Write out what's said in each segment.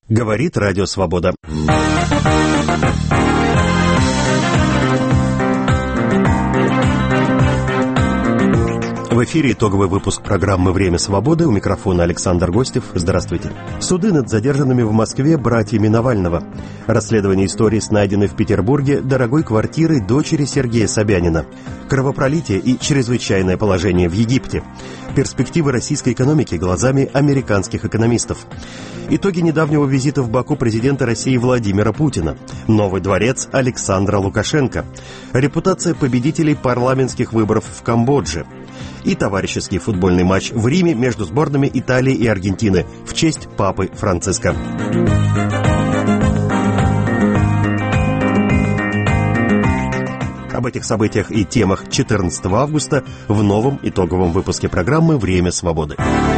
Говорит Радио Свобода. В эфире итоговый выпуск программы «Время свободы». У микрофона Александр Гостев. Здравствуйте. Суды над задержанными в Москве братьями Навального. Расследование истории с найденной в Петербурге дорогой квартирой дочери Сергея Собянина. Кровопролитие и чрезвычайное положение в Египте. Перспективы российской экономики глазами американских экономистов. Итоги недавнего визита в Баку президента России Владимира Путина. Новый дворец Александра Лукашенко. Репутация победителей парламентских выборов в Камбодже. И товарищеский футбольный матч в Риме между сборными Италии и Аргентины в честь Папы Франциска. Об этих событиях и темах 14 августа в новом итоговом выпуске программы «Время свободы».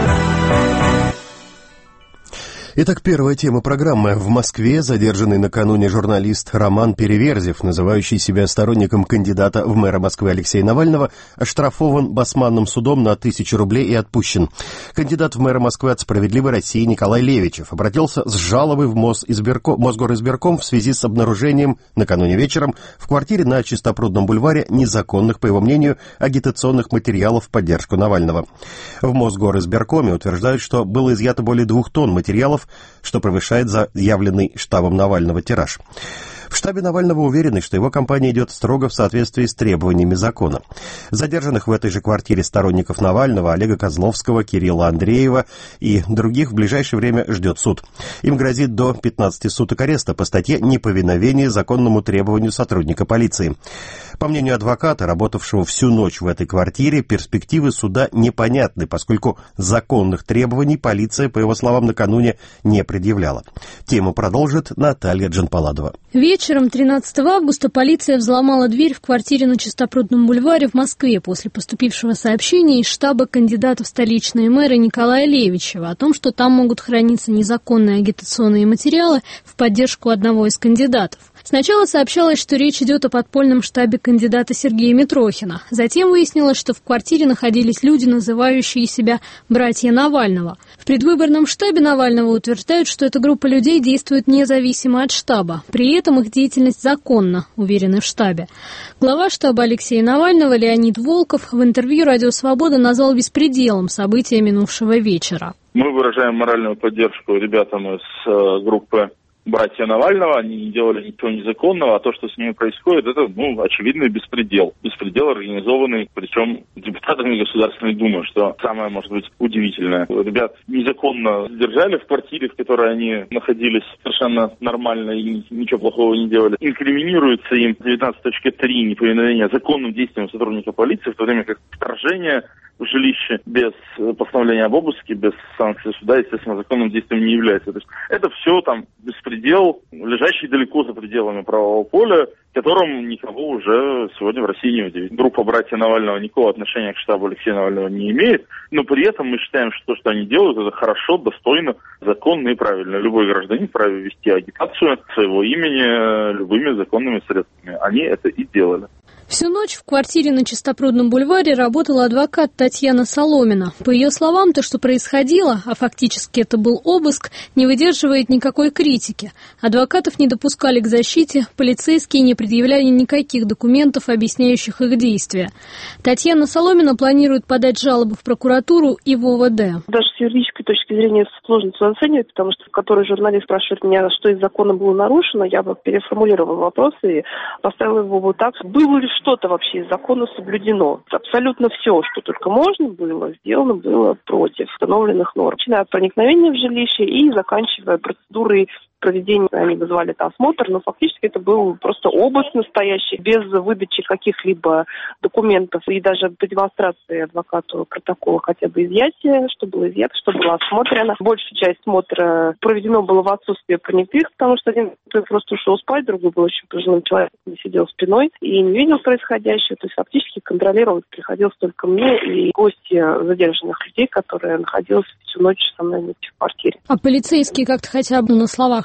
Итак, первая тема программы. В Москве задержанный накануне журналист Роман Переверзев, называющий себя сторонником кандидата в мэра Москвы Алексея Навального, оштрафован Басманным судом на 1000 рублей и отпущен. Кандидат в мэра Москвы от «Справедливой России» Николай Левичев обратился с жалобой в Мосгоризбирком в связи с обнаружением накануне вечером в квартире на Чистопрудном бульваре незаконных, по его мнению, агитационных материалов в поддержку Навального. В Мосгоризбиркоме утверждают, что было изъято более 2 тонн материалов, что превышает заявленный штабом Навального тираж. В штабе Навального уверены, что его кампания идет строго в соответствии с требованиями закона. Задержанных в этой же квартире сторонников Навального, Олега Козловского, Кирилла Андреева и других в ближайшее время ждет суд. Им грозит до 15 суток ареста по статье «Неповиновение законному требованию сотрудника полиции». По мнению адвоката, работавшего всю ночь в этой квартире, перспективы суда непонятны, поскольку законных требований полиция, по его словам, накануне не предъявляла. Тему продолжит Наталья Джанпаладова. Вечером 13 августа полиция взломала дверь в квартире на Чистопрудном бульваре в Москве после поступившего сообщения из штаба кандидата в столичные мэры Николая Левичева о том, что там могут храниться незаконные агитационные материалы в поддержку одного из кандидатов. Сначала сообщалось, что речь идет о подпольном штабе кандидата Сергея Митрохина. Затем выяснилось, что в квартире находились люди, называющие себя «братья Навального». В предвыборном штабе Навального утверждают, что эта группа людей действует независимо от штаба. При этом их деятельность законна, уверены в штабе. Глава штаба Алексея Навального Леонид Волков в интервью «Радио Свобода» назвал беспределом события минувшего вечера. Мы выражаем моральную поддержку ребятам из группы «Братья Навального», они не делали ничего незаконного, а то, что с ними происходит, это, очевидный беспредел. Беспредел, организованный, причем депутатами Государственной Думы, что самое, может быть, удивительное. Ребят незаконно задержали в квартире, в которой они находились совершенно нормально и ничего плохого не делали. Инкриминируется им 19.3 неповиновение законным действиям сотрудника полиции, в то время как вторжение в жилище без постановления об обыске, без санкции суда, естественно, законным действием не является. То есть это все там беспредел, лежащий далеко за пределами правового поля, которым никого уже сегодня в России не удивит. Группа «Братья Навального» никакого отношения к штабу Алексея Навального не имеет, но при этом мы считаем, что то, что они делают, это хорошо, достойно, законно и правильно. Любой гражданин вправе вести агитацию своего имени любыми законными средствами. Они это и делали. Всю ночь в квартире на Чистопрудном бульваре работала адвокат Татьяна Соломина. По ее словам, то, что происходило, а фактически это был обыск, не выдерживает никакой критики. Адвокатов не допускали к защите, полицейские не предъявляли никаких документов, объясняющих их действия. Татьяна Соломина планирует подать жалобу в прокуратуру и в ОВД. Даже с юридической точки зрения сложно это оценивать, потому что который журналист спрашивает меня, что из закона было нарушено, я бы переформулировала вопрос и поставила его вот так. Было ли что-то вообще из закона соблюдено? Абсолютно все, что только можно было, сделано было против установленных норм. Начиная от проникновения в жилище и заканчивая процедурой проведения, они вызывали это осмотр, но фактически это был просто обыск настоящий, без выдачи каких-либо документов и даже по демонстрации адвокату протокола хотя бы изъятия, что было изъято, что было осмотрено. Большая часть смотра проведено было в отсутствие понятых, потому что один просто ушел спать, другой был очень пожилым человеком, сидел спиной и не видел происходящего. То есть фактически контролировать приходилось только мне и гости задержанных людей, которые находились всю ночь со мной в квартире. А полицейские как-то хотя бы на словах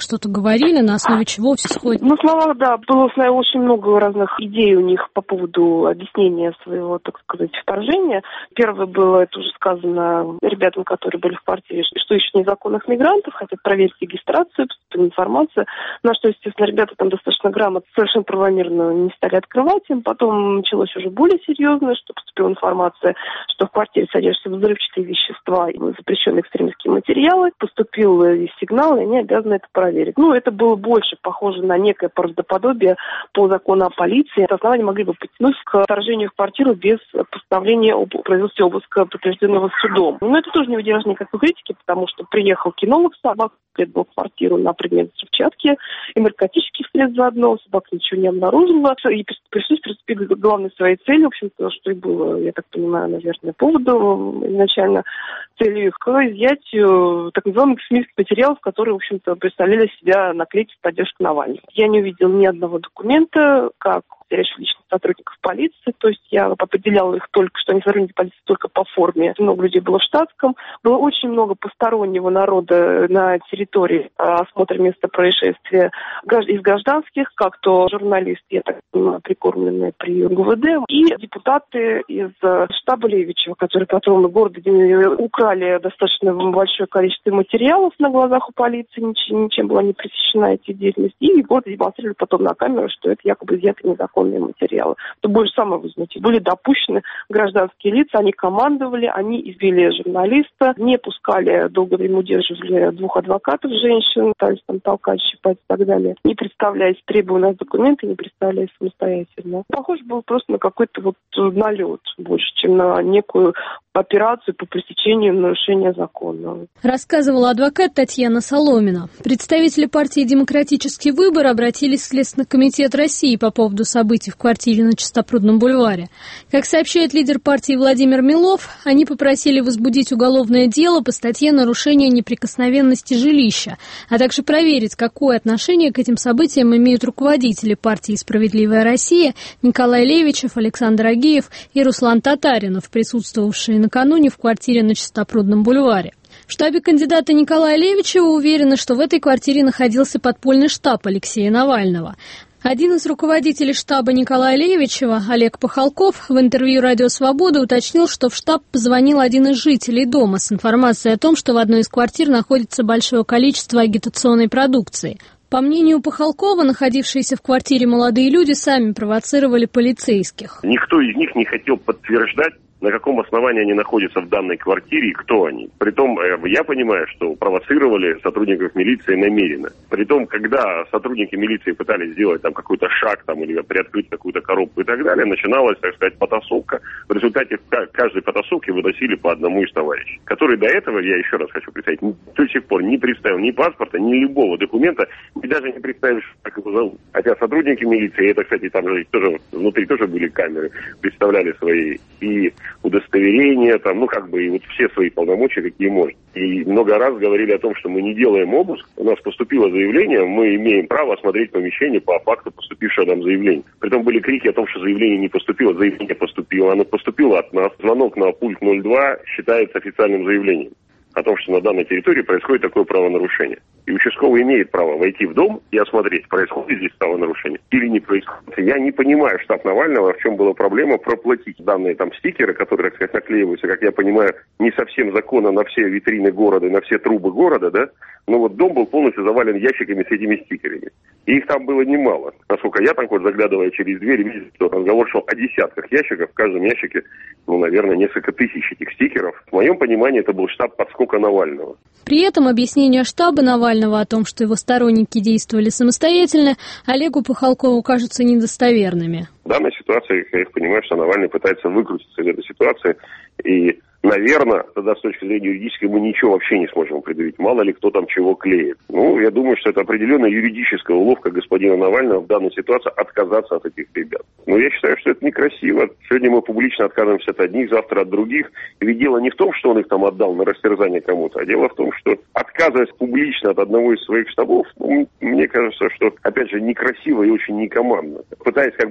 что-то говорили, на основе чего все сходит? На словах, да, было очень много разных идей у них по поводу объяснения своего, так сказать, вторжения. Первое было, это уже сказано ребятам, которые были в квартире, что ищут незаконных мигрантов, хотят проверить регистрацию, поступила информация, на что, естественно, ребята там достаточно грамотно, совершенно правомерно не стали открывать им. Потом началось уже более серьезное, что поступила информация, что в квартире содержатся взрывчатые вещества и запрещенные экстремистские материалы. Поступил сигнал, и они обязаны это проверить. Это было больше похоже на некое правдоподобие по закону о полиции. Это основание могли бы потянуть к вторжению в квартиру без постановления об производстве обыска, подтвержденного судом. Но это тоже не выдерживает никакой критики, потому что приехал кинолог собак, обследовал квартиру на предмет взрывчатки и наркотических средств заодно. Собака ничего не обнаружила. И пришлось приступить к главной своей цели, в общем-то, что и было, я так понимаю, наверное, поводом изначально целью к изъятию так называемых экстремистских материалов, которые, в общем-то, представляли себя наклейки в поддержку Навального. Я не увидела ни одного документа, как речь личных сотрудников полиции, то есть я определяла их только, что они сотрудники полиции только по форме. Много людей было в штатском. Было очень много постороннего народа на территории осмотра места происшествия из гражданских, как то журналисты, я так понимаю, прикормленные при ГУВД, и депутаты из штаба Левичева, которые потом из города украли достаточно большое количество материалов на глазах у полиции, ничем была не пресечена эта деятельность, и город демонстрировали потом на камеру, что это якобы изъятые незаконные материалы. Это больше самое возмутительное. Были допущены гражданские лица, они командовали, они избили журналиста, не пускали, долгое время удерживали 2 адвокатов женщин, пытались там толкать, щипать и так далее, не представляясь, требуя у нас документы, не представляясь самостоятельно. Похоже было просто на какой-то налет больше, чем на некую операцию по пресечению нарушения закона. Рассказывала адвокат Татьяна Соломина. Представители партии «Демократический выбор» обратились в Следственный комитет России по поводу событий в квартире на Чистопрудном бульваре. Как сообщает лидер партии Владимир Милов, они попросили возбудить уголовное дело по статье «Нарушение неприкосновенности жилища», а также проверить, какое отношение к этим событиям имеют руководители партии «Справедливая Россия» Николай Левичев, Александр Агеев и Руслан Татаринов, присутствовавшие накануне в квартире на Чистопрудном бульваре. В штабе кандидата Николая Левичева уверены, что в этой квартире находился подпольный штаб Алексея Навального. Один из руководителей штаба Николая Левичева, Олег Пахалков, в интервью «Радио Свобода» уточнил, что в штаб позвонил один из жителей дома с информацией о том, что в одной из квартир находится большое количество агитационной продукции. По мнению Пахалкова, находившиеся в квартире молодые люди сами провоцировали полицейских. Никто из них не хотел подтверждать, на каком основании они находятся в данной квартире и кто они. Притом, я понимаю, что провоцировали сотрудников милиции намеренно. Притом, когда сотрудники милиции пытались сделать там какой-то шаг там, или приоткрыть какую-то коробку и так далее, начиналась, так сказать, потасовка. В результате каждой потасовки выносили по одному из товарищей, который до этого, я еще раз хочу представить, до сих пор не представил ни паспорта, ни любого документа, и даже не представишь, как его зовут. Хотя сотрудники милиции, это, кстати, там же тоже, внутри тоже были камеры, представляли свои и удостоверения, там, и вот все свои полномочия, какие можно. И много раз говорили о том, что мы не делаем обыск. У нас поступило заявление, мы имеем право осмотреть помещение по факту поступившего нам заявления. Притом были крики о том, что заявление не поступило. Заявление поступило. Оно поступило от нас. Звонок на пульт 02 считается официальным заявлением о том, что на данной территории происходит такое правонарушение. И участковый имеет право войти в дом и осмотреть, происходит здесь правонарушение или не происходит. Я не понимаю, штаб Навального, в чем была проблема проплатить данные там стикеры, которые, так сказать, наклеиваются, как я понимаю, не совсем законно на все витрины города, на все трубы города, да? Но вот дом был полностью завален ящиками с этими стикерами. И их там было немало. Насколько я там заглядывая через дверь, видел, что разговор шел о десятках ящиков. В каждом ящике, наверное, несколько тысяч этих стикеров. В моем понимании, это был штаб подскока Навального. При этом объяснения штаба Навального о том, что его сторонники действовали самостоятельно, Олегу Пахалкову кажутся недостоверными. В данной ситуации, я понимаю, что Навальный пытается выкрутиться из этой ситуации. И, наверное, тогда с точки зрения юридической мы ничего вообще не сможем предъявить. Мало ли кто там чего клеит. Я думаю, что это определенная юридическая уловка господина Навального в данной ситуации отказаться от этих ребят. Но я считаю, что это некрасиво. Сегодня мы публично отказываемся от одних, завтра от других. Ведь дело не в том, что он их там отдал на растерзание кому-то, а дело в том, что отказываясь публично от одного из своих штабов, мне кажется, что, опять же, некрасиво и очень некомандно. Пытаясь избежать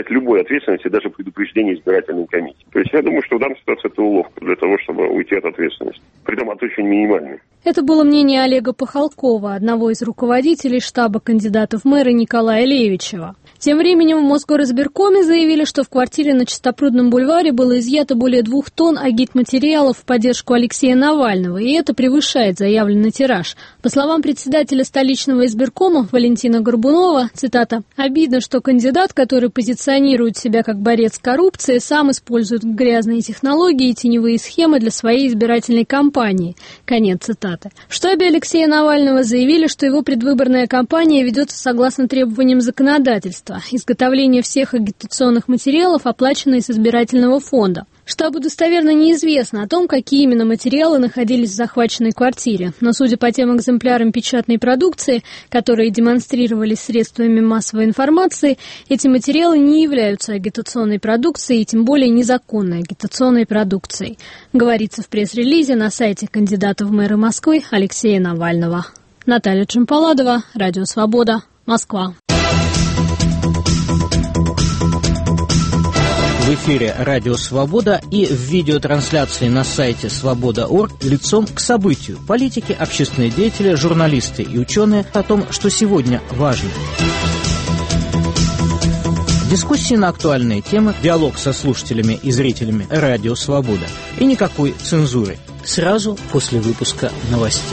любой ответственности, даже предупреждения избирательной комиссии. То есть я думаю, что в данной ситуации это уловка для того, чтобы уйти от ответственности. Притом от очень минимальной. Это было мнение Олега Пахалкова, одного из руководителей штаба кандидата в мэры Николая Левичева. Тем временем в Мосгоризбиркоме заявили, что в квартире на Чистопрудном бульваре было изъято более 2 тонн агитматериалов в поддержку Алексея Навального, и это превышает заявленный тираж. По словам председателя столичного избиркома Валентина Горбунова, цитата, «обидно, что кандидат, который позиционирует себя как борец с коррупцией, сам использует грязные технологии и теневые схемы для своей избирательной кампании». Конец цитаты. В штабе Алексея Навального заявили, что его предвыборная кампания ведется согласно требованиям законодательства. Изготовление всех агитационных материалов оплачено из избирательного фонда. Штабу достоверно неизвестно о том, какие именно материалы находились в захваченной квартире. Но судя по тем экземплярам печатной продукции, которые демонстрировались средствами массовой информации, эти материалы не являются агитационной продукцией и тем более незаконной агитационной продукцией. Говорится в пресс-релизе на сайте кандидата в мэры Москвы Алексея Навального. Наталья Чемпаладова, Радио Свобода, Москва. В эфире «Радио Свобода» и в видеотрансляции на сайте свобода.орг лицом к событию. Политики, общественные деятели, журналисты и ученые о том, что сегодня важно. Дискуссии на актуальные темы, диалог со слушателями и зрителями «Радио Свобода». И никакой цензуры. Сразу после выпуска новостей.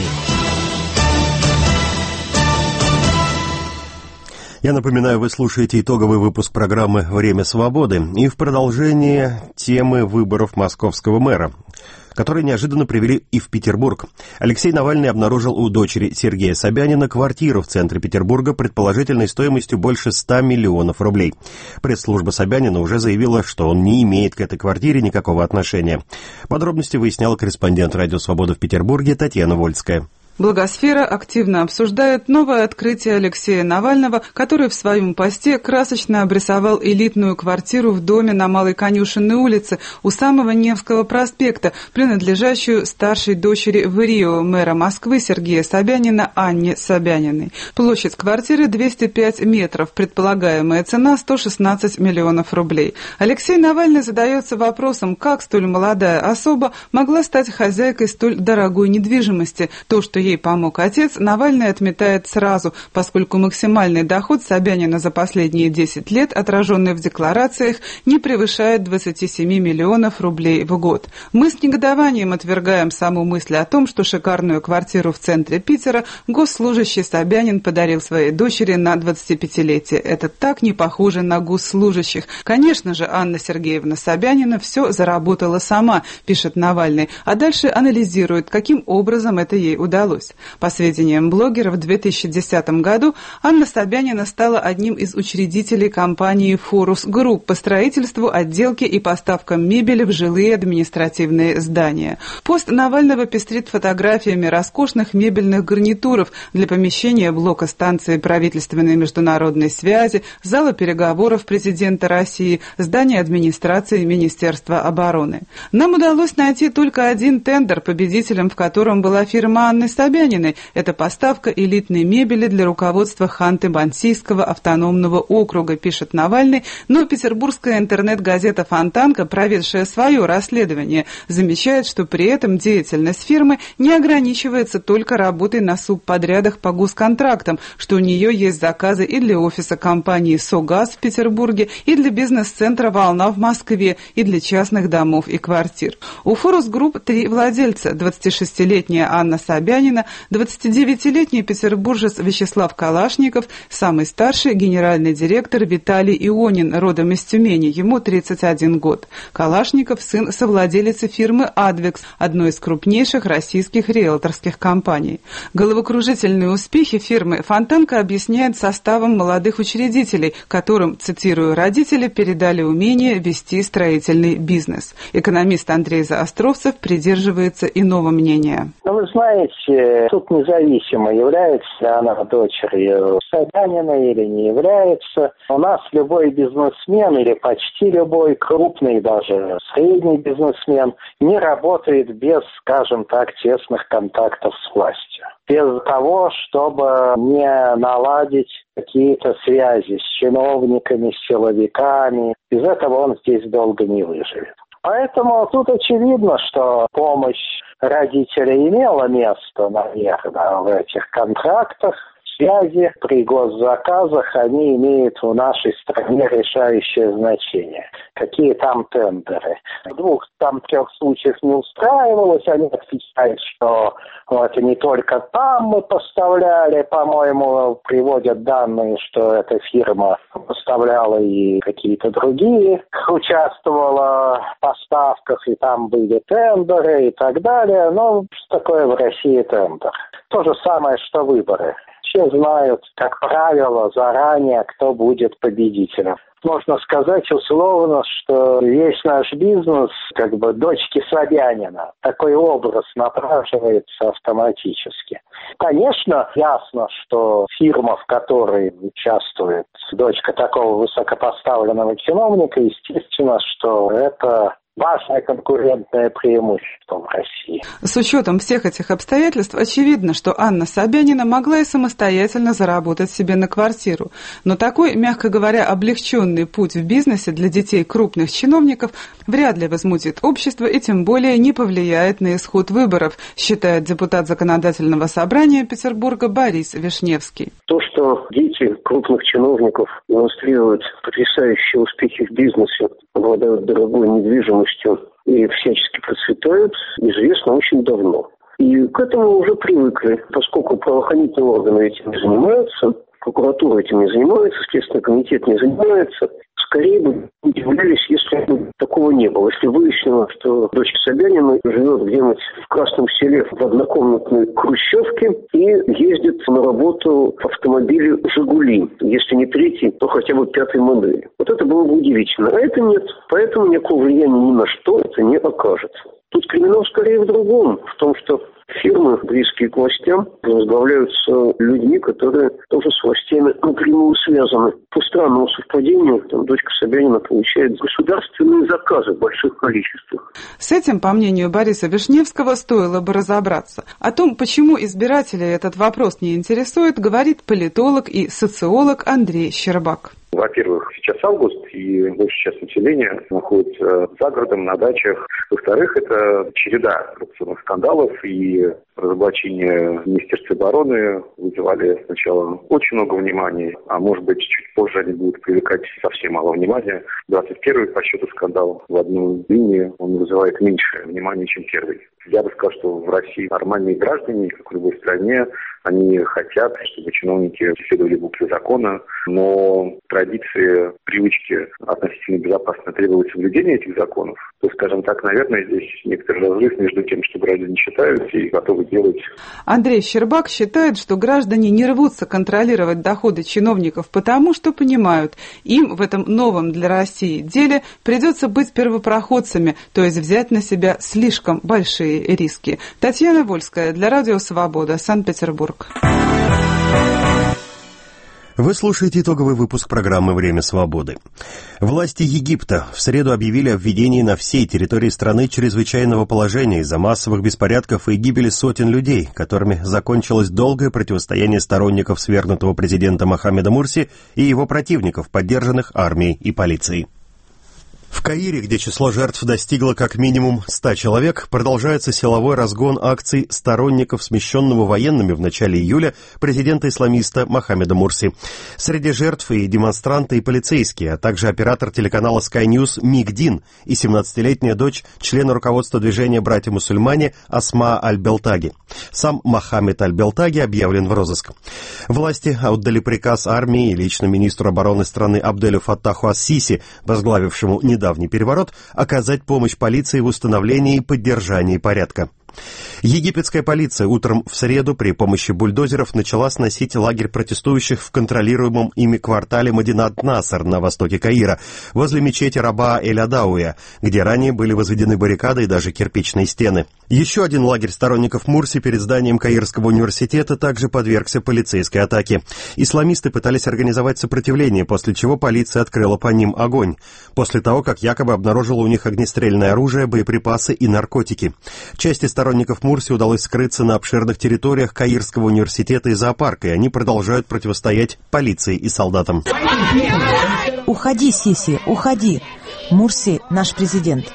Я напоминаю, вы слушаете итоговый выпуск программы «Время свободы» и в продолжение темы выборов московского мэра, которые неожиданно привели и в Петербург. Алексей Навальный обнаружил у дочери Сергея Собянина квартиру в центре Петербурга предположительной стоимостью больше 100 миллионов рублей. Пресс-служба Собянина уже заявила, что он не имеет к этой квартире никакого отношения. Подробности выясняла корреспондент «Радио Свобода» в Петербурге Татьяна Вольская. Блогосфера активно обсуждает новое открытие Алексея Навального, который в своем посте красочно обрисовал элитную квартиру в доме на Малой Конюшенной улице у самого Невского проспекта, принадлежащую старшей дочери в Рио мэра Москвы Сергея Собянина Анне Собяниной. Площадь квартиры 205 метров, предполагаемая цена 116 миллионов рублей. Алексей Навальный задается вопросом, как столь молодая особа могла стать хозяйкой столь дорогой недвижимости. То, что ей помог отец, Навальный отметает сразу, поскольку максимальный доход Собянина за последние 10 лет, отраженный в декларациях, не превышает 27 миллионов рублей в год. Мы с негодованием отвергаем саму мысль о том, что шикарную квартиру в центре Питера госслужащий Собянин подарил своей дочери на 25-летие. Это так не похоже на госслужащих. Конечно же, Анна Сергеевна Собянина все заработала сама, пишет Навальный, а дальше анализирует, каким образом это ей удалось. По сведениям блогера, в 2010 году Анна Собянина стала одним из учредителей компании «Форус Групп» по строительству, отделке и поставкам мебели в жилые административные здания. Пост Навального пестрит фотографиями роскошных мебельных гарнитуров для помещения блока станции правительственной международной связи, зала переговоров президента России, здания администрации Министерства обороны. Нам удалось найти только один тендер, победителем в котором была фирма Анны Собяниной. Это поставка элитной мебели для руководства Ханты-Мансийского автономного округа, пишет Навальный, но петербургская интернет-газета «Фонтанка», проведшая свое расследование, замечает, что при этом деятельность фирмы не ограничивается только работой на субподрядах по госконтрактам, что у нее есть заказы и для офиса компании «Согаз» в Петербурге, и для бизнес-центра «Волна» в Москве, и для частных домов и квартир. У «Форус Групп» 3 владельца: 26-летняя Анна Собянина, 29-летний петербуржец Вячеслав Калашников, самый старший генеральный директор Виталий Ионин, родом из Тюмени, ему 31 год. Калашников – сын совладелицы фирмы «Адвекс», одной из крупнейших российских риэлторских компаний. Головокружительные успехи фирмы Фонтанка объясняет составом молодых учредителей, которым, цитирую, родители передали умение вести строительный бизнес. Экономист Андрей Заостровцев придерживается иного мнения. Вы знаете, И тут независимо, является она дочерью Собянина или не является. У нас любой бизнесмен или почти любой крупный, даже средний бизнесмен не работает без, скажем так, тесных контактов с властью. Без того, чтобы не наладить какие-то связи с чиновниками, с силовиками. Без этого он здесь долго не выживет. Поэтому тут очевидно, что помощь родителей имела место, наверное, в этих контрактах. Связи при госзаказах, они имеют в нашей стране решающее значение. Какие там тендеры. В 2-3 случаях не устраивалось, они отвечают, что это не только там мы поставляли, по-моему, приводят данные, что эта фирма поставляла и какие-то другие, участвовала в поставках, и там были тендеры и так далее. Но что такое в России тендер? То же самое, что выборы. Все знают, как правило, заранее, кто будет победителем. Можно сказать условно, что весь наш бизнес, дочки Собянина. Такой образ напрашивается автоматически. Конечно, ясно, что фирма, в которой участвует дочка такого высокопоставленного чиновника, естественно, что это важное конкурентное преимущество в России. С учетом всех этих обстоятельств, очевидно, что Анна Собянина могла и самостоятельно заработать себе на квартиру. Но такой, мягко говоря, облегченный путь в бизнесе для детей крупных чиновников вряд ли возмутит общество и тем более не повлияет на исход выборов, считает депутат Законодательного собрания Петербурга Борис Вишневский. То, что дети крупных чиновников демонстрируют потрясающие успехи в бизнесе, обладают дорогой недвижимостью и всячески процветают, известно очень давно. И к этому уже привыкли, поскольку правоохранительные органы этим не занимаются, прокуратура этим не занимается, Следственный комитет не занимается. Скорее бы удивлялись, если бы такого не было. Если выяснилось, что дочка Собянина живет где-нибудь в Красном Селе в однокомнатной хрущевке и ездит на работу в автомобиле «Жигули». Если не 3-й, то хотя бы 5-й модели. Вот это было бы удивительно. А это нет. Поэтому никакого влияния ни на что это не окажет. Тут криминал скорее в другом, в том, что фирмы, близкие к властям, возглавляются людьми, которые тоже с властями напрямую связаны. По странному совпадению, дочка Собянина получает государственные заказы в больших количествах. С этим, по мнению Бориса Вишневского, стоило бы разобраться. О том, почему избирателей этот вопрос не интересует, говорит политолог и социолог Андрей Щербак. Во-первых, сейчас август, и большая часть населения находится за городом, на дачах. Во-вторых, это череда коррупционных скандалов и разоблачения Министерства обороны вызывали сначала очень много внимания, а может быть, чуть позже они будут привлекать совсем мало внимания. 21-й по счету скандал в одну линию, он вызывает меньше внимания, чем первый. Я бы сказал, что в России нормальные граждане, как в любой стране, они хотят, чтобы чиновники следовали букве закона, но традиции, привычки относительно безопасно требуют соблюдения этих законов. То, скажем так, наверное, здесь некоторый разрыв между тем, что граждане считают и готовы делать. Андрей Щербак считает, что граждане не рвутся контролировать доходы чиновников, потому что понимают, им в этом новом для России деле придется быть первопроходцами, то есть взять на себя слишком большие риски. Татьяна Вольская для Радио Свобода, Санкт-Петербург. Вы слушаете итоговый выпуск программы «Время свободы». Власти Египта в среду объявили о введении на всей территории страны чрезвычайного положения из-за массовых беспорядков и гибели сотен людей, которыми закончилось долгое противостояние сторонников свергнутого президента Мохаммеда Мурси и его противников, поддержанных армией и полицией. В Каире, где число жертв достигло как минимум 100 человек, продолжается силовой разгон акций сторонников смещенного военными в начале июля президента-исламиста Мохаммеда Мурси. Среди жертв и демонстранты, и полицейские, а также оператор телеканала Sky News Мик Дин и 17-летняя дочь члена руководства движения «Братья-мусульмане» Асма Аль-Белтаги. Сам Мохаммед Аль-Белтаги объявлен в розыск. Власти отдали приказ армии и лично министру обороны страны Абделю Фаттаху ас-Сиси, возглавившему недавний переворот, оказать помощь полиции в установлении и поддержании порядка. Египетская полиция утром в среду при помощи бульдозеров начала сносить лагерь протестующих в контролируемом ими квартале Мадинат-Наср на востоке Каира, возле мечети раба Эль-Адауя, где ранее были возведены баррикады и даже кирпичные стены. Еще один лагерь сторонников Мурси перед зданием Каирского университета также подвергся полицейской атаке. Исламисты пытались организовать сопротивление, после чего полиция открыла по ним огонь, после того, как якобы обнаружила у них огнестрельное оружие, боеприпасы и наркотики. Части сторонников Мурси удалось скрыться на обширных территориях Каирского университета и зоопарка, и они продолжают противостоять полиции и солдатам. Уходи, Сиси, уходи. Мурси — наш президент.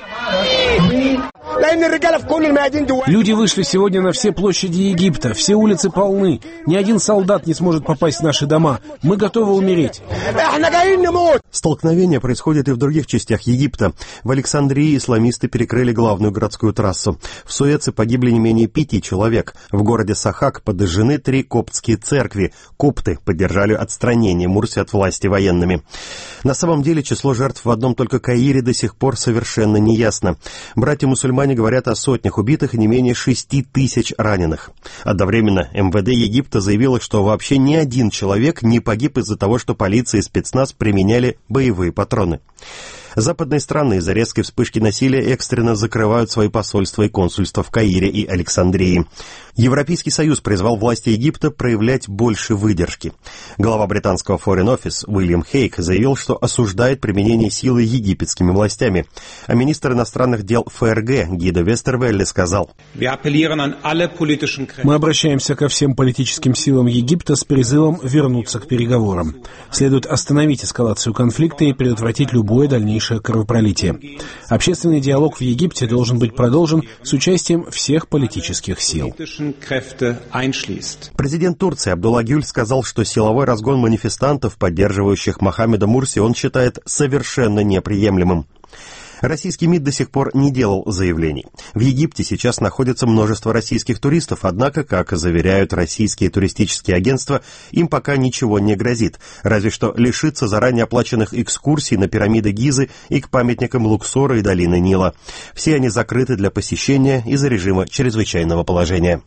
Люди вышли сегодня на все площади Египта, все улицы полны. Ни один солдат не сможет попасть в наши дома. Мы готовы умереть. Столкновения происходят и в других частях Египта. В Александрии исламисты перекрыли главную городскую трассу. В Суэце погибли не менее 5 человек. В городе Сахак подожжены 3 коптские церкви. Копты поддержали отстранение Мурси от власти военными. На самом деле число жертв в одном только Каире до сих пор совершенно неясно. Братья-мусульмане говорят о сотнях убитых и не менее 6 тысяч раненых. Одновременно МВД Египта заявило, что вообще ни один человек не погиб из-за того, что полиция и спецназ применяли боевые патроны. Западные страны из-за резкой вспышки насилия экстренно закрывают свои посольства и консульства в Каире и Александрии. Европейский Союз призвал власти Египта проявлять больше выдержки. Глава британского Foreign Office Уильям Хейк заявил, что осуждает применение силы египетскими властями. А министр иностранных дел ФРГ Гидо Вестервелле сказал: Мы обращаемся ко всем политическим силам Египта с призывом вернуться к переговорам. Следует остановить эскалацию конфликта и предотвратить любое дальнейшее кровопролитие. Общественный диалог в Египте должен быть продолжен с участием всех политических сил. Президент Турции Абдулла Гюль сказал, что силовой разгон манифестантов, поддерживающих Мохаммеда Мурси, он считает совершенно неприемлемым. Российский МИД до сих пор не делал заявлений. В Египте сейчас находится множество российских туристов, однако, как заверяют российские туристические агентства, им пока ничего не грозит, разве что лишиться заранее оплаченных экскурсий на пирамиды Гизы и к памятникам Луксора и долины Нила. Все они закрыты для посещения из-за режима чрезвычайного положения.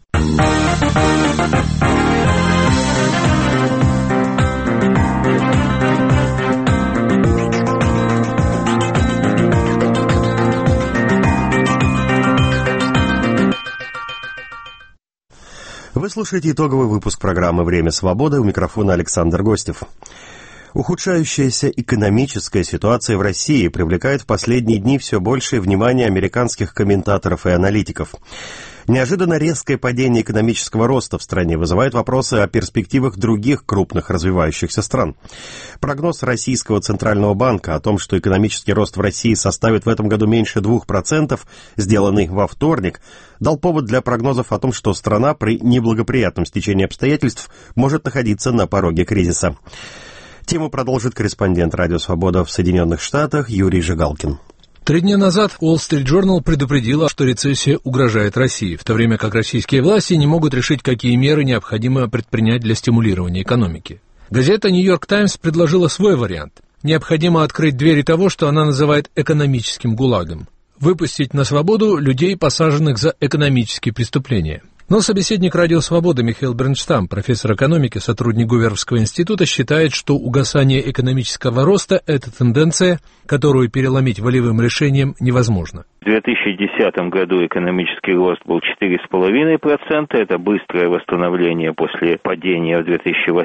Вы слушаете итоговый выпуск программы «Время свободы», у микрофона Александр Гостев. Ухудшающаяся экономическая ситуация в России привлекает в последние дни все большее внимание американских комментаторов и аналитиков. Неожиданно резкое падение экономического роста в стране вызывает вопросы о перспективах других крупных развивающихся стран. Прогноз Российского Центрального банка о том, что экономический рост в России составит в этом году меньше 2%, сделанный во вторник, дал повод для прогнозов о том, что страна при неблагоприятном стечении обстоятельств может находиться на пороге кризиса. Тему продолжит корреспондент «Радио Свобода» в Соединенных Штатах Юрий Жигалкин. 3 дня назад Wall Street Journal предупредила, что рецессия угрожает России, в то время как российские власти не могут решить, какие меры необходимо предпринять для стимулирования экономики. Газета New York Times предложила свой вариант. Необходимо открыть двери того, что она называет экономическим гулагом. Выпустить на свободу людей, посаженных за экономические преступления. Но собеседник «Радио Свобода» Михаил Брандштам, профессор экономики, сотрудник Гуверовского института, считает, что угасание экономического роста – это тенденция, которую переломить волевым решением невозможно. В 2010 году экономический рост был 4,5%. Это быстрое восстановление после падения в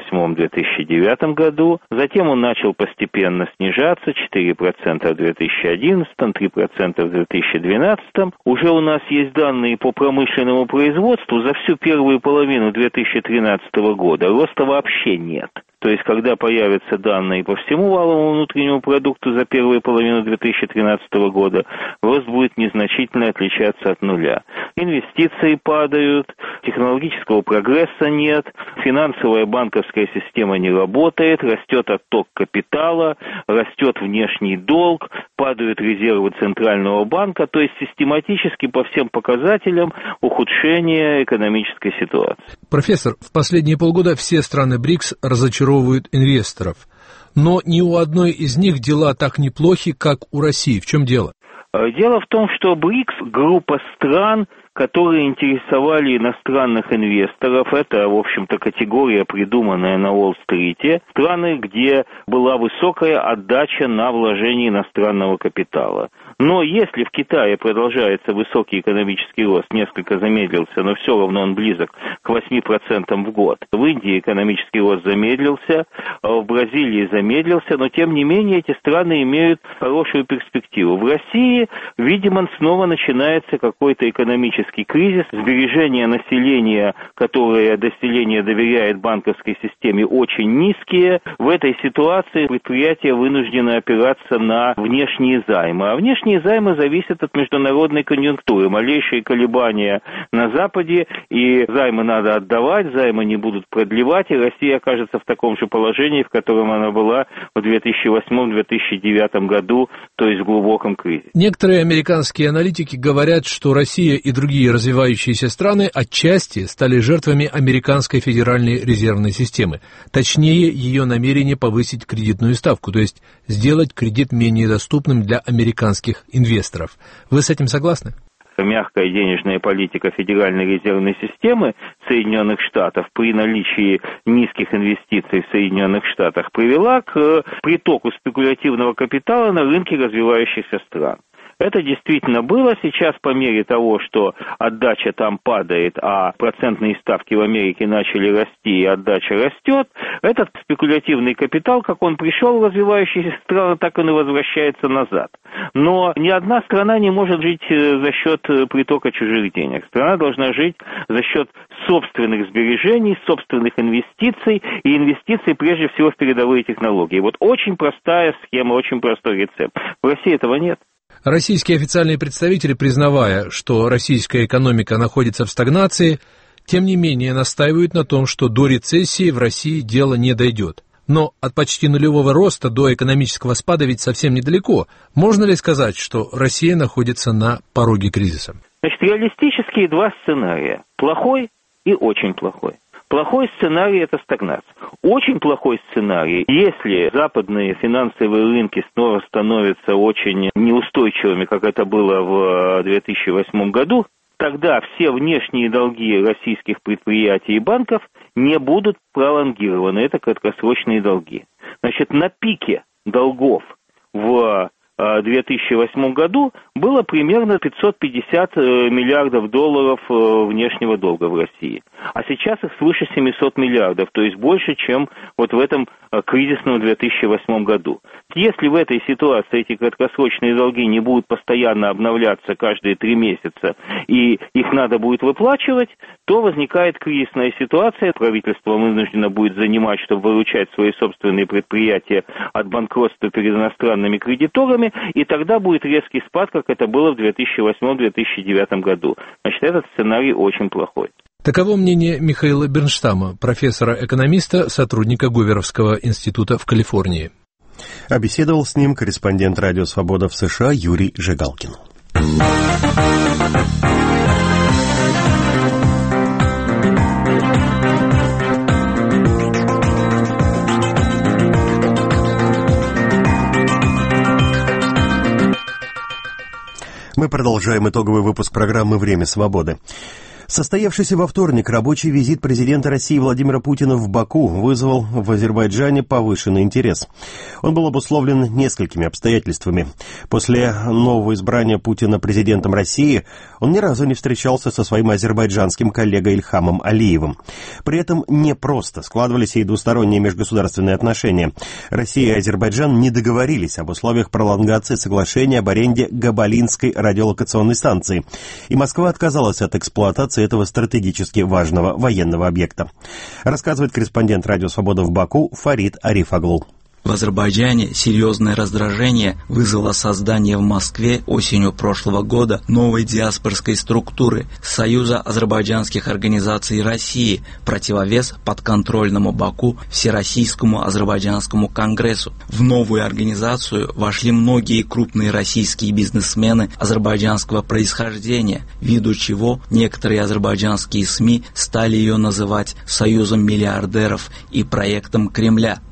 2008-2009 году. Затем он начал постепенно снижаться, 4% в 2011, 3% в 2012. Уже у нас есть данные по промышленному производству. За всю первую половину 2013 года роста вообще нет. То есть, когда появятся данные по всему валовому внутреннему продукту за первую половину 2013 года, рост будет незначительно отличаться от нуля. Инвестиции падают, технологического прогресса нет, финансовая банковская система не работает, растет отток капитала, растет внешний долг, падают резервы Центрального банка, то есть систематически по всем показателям ухудшение экономической ситуации. Профессор, в последние полгода все страны БРИКС разочаровывают инвесторов, но ни у одной из них дела так неплохи, как у России. В чем дело? Дело в том, что БРИКС – группа стран, которые интересовали иностранных инвесторов. Это, в общем-то, категория, придуманная на Уолл-стрите. Страны, где была высокая отдача на вложение иностранного капитала. Но если в Китае продолжается высокий экономический рост, несколько замедлился, но все равно он близок к 8% в год. В Индии экономический рост замедлился, в Бразилии замедлился, но тем не менее эти страны имеют хорошую перспективу. В России, видимо, снова начинается какой-то экономический кризис. Сбережения населения, которое население доверяет банковской системе, очень низкие. В этой ситуации предприятия вынуждены опираться на внешние займы. А внешние займы зависят от международной конъюнктуры. Малейшие колебания на Западе, и займы надо отдавать, займы не будут продлевать, и Россия окажется в таком же положении, в котором она была в 2008-2009 году, то есть в глубоком кризисе. Некоторые американские аналитики говорят, что Россия и другие развивающиеся страны отчасти стали жертвами американской федеральной резервной системы. Точнее, ее намерение повысить кредитную ставку, то есть сделать кредит менее доступным для американских инвесторов. Вы с этим согласны? Мягкая денежная политика Федеральной резервной системы Соединенных Штатов при наличии низких инвестиций в Соединенных Штатах привела к притоку спекулятивного капитала на рынки развивающихся стран. Это действительно было. Сейчас по мере того, что отдача там падает, а процентные ставки в Америке начали расти и отдача растет, этот спекулятивный капитал, как он пришел в развивающиеся страны, так он и возвращается назад. Но ни одна страна не может жить за счет притока чужих денег. Страна должна жить за счет собственных сбережений, собственных инвестиций, и инвестиций прежде всего в передовые технологии. Вот очень простая схема, очень простой рецепт. В России этого нет. Российские официальные представители, признавая, что российская экономика находится в стагнации, тем не менее настаивают на том, что до рецессии в России дело не дойдет. Но от почти нулевого роста до экономического спада ведь совсем недалеко. Можно ли сказать, что Россия находится на пороге кризиса? Значит, реалистические два сценария. Плохой и очень плохой. Плохой сценарий – это стагнация. Очень плохой сценарий, если западные финансовые рынки снова становятся очень неустойчивыми, как это было в 2008 году, тогда все внешние долги российских предприятий и банков не будут пролонгированы. Это краткосрочные долги. Значит, на пике долгов в 2008 году было примерно 550 миллиардов долларов внешнего долга в России. А сейчас их свыше 700 миллиардов, то есть больше, чем вот в этом кризисном 2008 году. Если в этой ситуации эти краткосрочные долги не будут постоянно обновляться каждые 3 месяца, и их надо будет выплачивать, то возникает кризисная ситуация. Правительство вынуждено будет занимать, чтобы выручать свои собственные предприятия от банкротства перед иностранными кредиторами, и тогда будет резкий спад, как это было в 2008-2009 году. Значит, этот сценарий очень плохой. Таково мнение Михаила Бернштама, профессора-экономиста, сотрудника Гуверовского института в Калифорнии. А беседовал с ним корреспондент «Радио Свобода» в США Юрий Жигалкин. Мы продолжаем итоговый выпуск программы «Время свободы». Состоявшийся во вторник рабочий визит президента России Владимира Путина в Баку вызвал в Азербайджане повышенный интерес. Он был обусловлен несколькими обстоятельствами. После нового избрания Путина президентом России он ни разу не встречался со своим азербайджанским коллегой Ильхамом Алиевым. При этом не просто складывались и двусторонние межгосударственные отношения. Россия и Азербайджан не договорились об условиях пролонгации соглашения об аренде Габалинской радиолокационной станции, и Москва отказалась от эксплуатации этого стратегически важного военного объекта. Рассказывает корреспондент «Радио Свобода» в Баку Фарид Ариф-Аглу. В Азербайджане серьезное раздражение вызвало создание в Москве осенью прошлого года новой диаспорской структуры Союза азербайджанских организаций России, противовес подконтрольному Баку Всероссийскому азербайджанскому конгрессу. В новую организацию вошли многие крупные российские бизнесмены азербайджанского происхождения, ввиду чего некоторые азербайджанские СМИ стали ее называть «Союзом миллиардеров» и «проектом Кремля».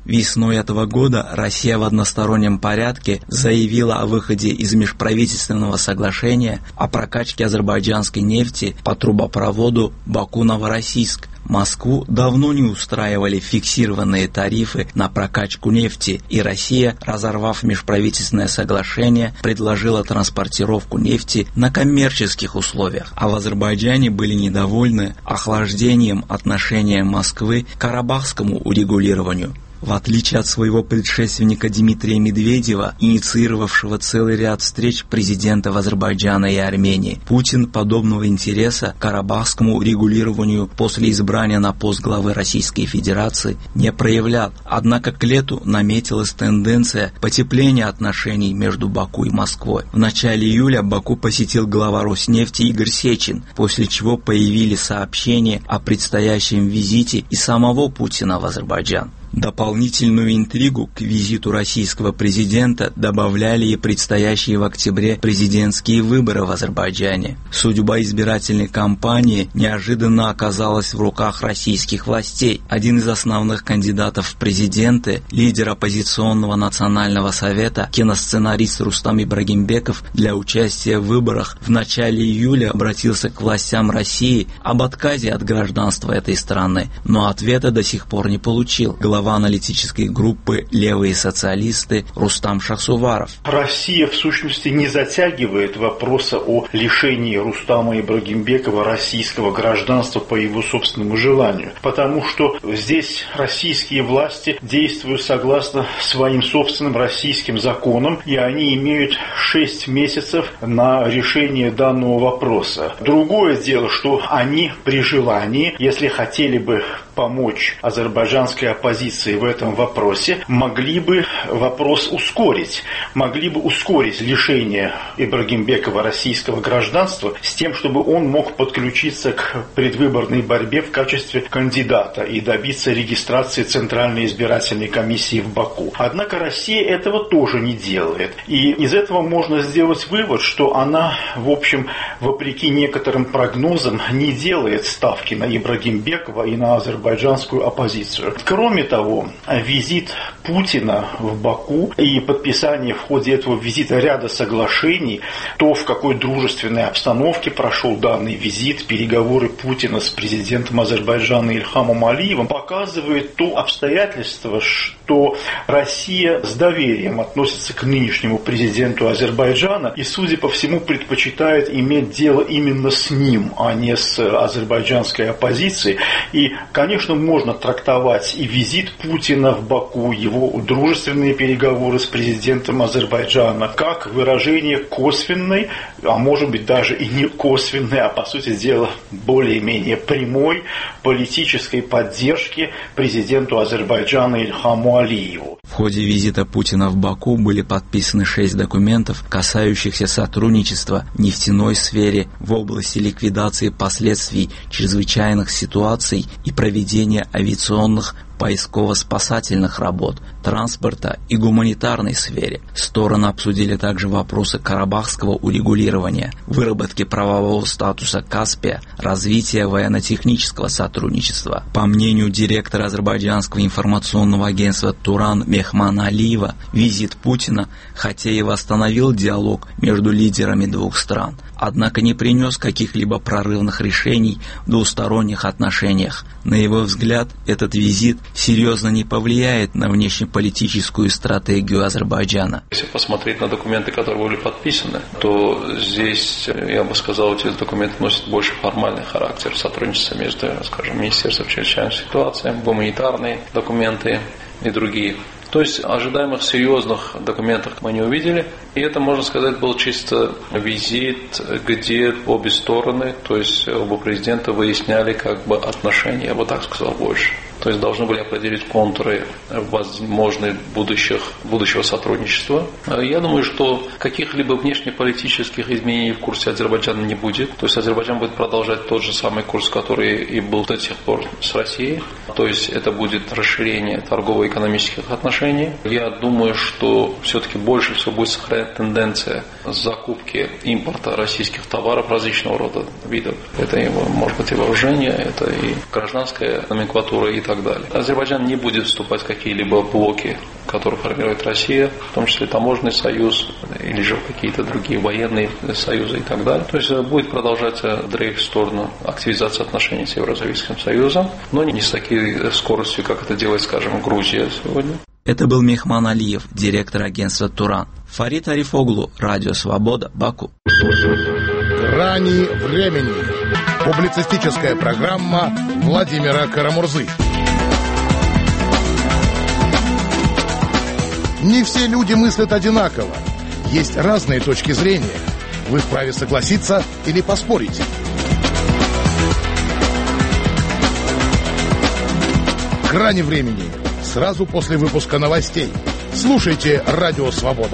Весной этого года Россия в одностороннем порядке заявила о выходе из межправительственного соглашения о прокачке азербайджанской нефти по трубопроводу Баку-Новороссийск. Москву давно не устраивали фиксированные тарифы на прокачку нефти, и Россия, разорвав межправительственное соглашение, предложила транспортировку нефти на коммерческих условиях. А в Азербайджане были недовольны охлаждением отношения Москвы к карабахскому урегулированию. В отличие от своего предшественника Дмитрия Медведева, инициировавшего целый ряд встреч президентов Азербайджана и Армении, Путин подобного интереса к карабахскому урегулированию после избрания на пост главы Российской Федерации не проявлял. Однако к лету наметилась тенденция потепления отношений между Баку и Москвой. В начале июля Баку посетил глава Роснефти Игорь Сечин, после чего появились сообщения о предстоящем визите и самого Путина в Азербайджан. Дополнительную интригу к визиту российского президента добавляли и предстоящие в октябре президентские выборы в Азербайджане. Судьба избирательной кампании неожиданно оказалась в руках российских властей. Один из основных кандидатов в президенты, лидер оппозиционного национального совета, киносценарист Рустам Ибрагимбеков, для участия в выборах в начале июля обратился к властям России об отказе от гражданства этой страны, но ответа до сих пор не получил. Глава аналитической группы «Левые социалисты» Рустам Шахсуваров. Россия, в сущности, не затягивает вопроса о лишении Рустама Ибрагимбекова российского гражданства по его собственному желанию, потому что здесь российские власти действуют согласно своим собственным российским законам, и они имеют 6 месяцев на решение данного вопроса. Другое дело, что они при желании, если хотели бы помочь азербайджанской оппозиции в этом вопросе, могли бы вопрос ускорить. Могли бы ускорить лишение Ибрагимбекова российского гражданства с тем, чтобы он мог подключиться к предвыборной борьбе в качестве кандидата и добиться регистрации Центральной избирательной комиссии в Баку. Однако Россия этого тоже не делает. И из этого можно сделать вывод, что она, в общем, вопреки некоторым прогнозам, не делает ставки на Ибрагимбекова и на азербайджанскую оппозицию. Кроме того, визит Путина в Баку и подписание в ходе этого визита ряда соглашений, то, в какой дружественной обстановке прошел данный визит, переговоры Путина с президентом Азербайджана Ильхамом Алиевым, показывает то обстоятельство, что Россия с доверием относится к нынешнему президенту Азербайджана и, судя по всему, предпочитает иметь дело именно с ним, а не с азербайджанской оппозицией. И, конечно, можно трактовать и визит Путина в Баку, его дружественные переговоры с президентом Азербайджана, как выражение косвенной, а может быть даже и не косвенной, а по сути дела более-менее прямой политической поддержки президенту Азербайджана Ильхаму Алиеву. В ходе визита Путина в Баку были подписаны 6 документов, касающихся сотрудничества в нефтяной сфере, в области ликвидации последствий чрезвычайных ситуаций и проведения авиационных поисково-спасательных работ, транспорта и гуманитарной сфере. Стороны обсудили также вопросы карабахского урегулирования, выработки правового статуса Каспия, развития военно-технического сотрудничества. По мнению директора азербайджанского информационного агентства Туран Мехмана Алиева, визит Путина, хотя и восстановил диалог между лидерами двух стран, однако не принес каких-либо прорывных решений в двусторонних отношениях. На его взгляд, этот визит серьезно не повлияет на внешнеполитическую стратегию Азербайджана. Если посмотреть на документы, которые были подписаны, то здесь, я бы сказал, эти документы носят больше формальный характер сотрудничества между, скажем, Министерством чрезвычайных ситуаций, гуманитарные документы и другие. То есть ожидаемых серьезных документов мы не увидели. И это, можно сказать, был чисто визит, где обе стороны, то есть оба президента выясняли как бы отношения, я бы так сказал, больше. То есть должны были определить контуры возможных будущего сотрудничества. Я думаю, что каких-либо внешнеполитических изменений в курсе Азербайджана не будет. То есть Азербайджан будет продолжать тот же самый курс, который и был до сих пор с Россией. То есть это будет расширение торгово-экономических отношений. Я думаю, что все-таки больше всего будет сохранять тенденция закупки импорта российских товаров различного рода видов. Это, может быть, и вооружение, это и гражданская номенклатура и так далее. Азербайджан не будет вступать в какие-либо блоки, которые формирует Россия, в том числе таможенный союз или же какие-то другие военные союзы и так далее. То есть будет продолжать дрейф в сторону активизации отношений с Евразийским союзом, но не с такой скоростью, как это делает, скажем, Грузия сегодня. Это был Мехман Алиев, директор агентства «Туран». Фарид Арифоглу, Радио Свобода, Баку. «Грани времени». Публицистическая программа Владимира Карамурзы. Не все люди мыслят одинаково. Есть разные точки зрения. Вы вправе согласиться или поспорить. «Грани времени». Сразу после выпуска новостей. Слушайте Радио Свобода.